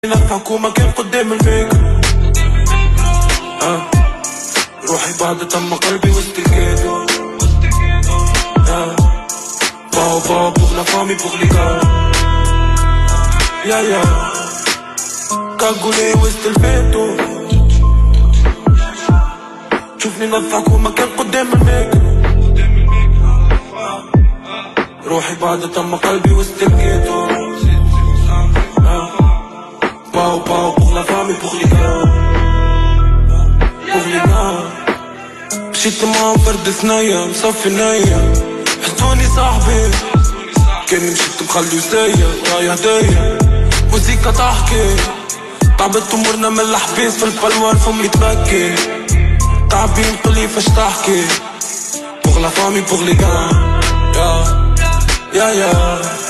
الحكومة كان قدام البيك. روحي بعد تم قلبي وسط الجيتو. باو باو pour la famille pour les gars. يا كاغولي وسط الفيتو. تشوفني الحكومة كان قدام البيك. روحي بعد تم قلبي وسط الجيتو. باو باو pour la famille pour les gars. مشيت معاهم فرد ثنية مصفي نية، حسوني صاحبي كاني مشيت مخلي وزايا رايح هدايا، موسيقى تحكي تعبت امورنا من الحبيس في البلوار فمي تبكي، تعبين قولي فاش تحكي pour la famille pour les gars. يا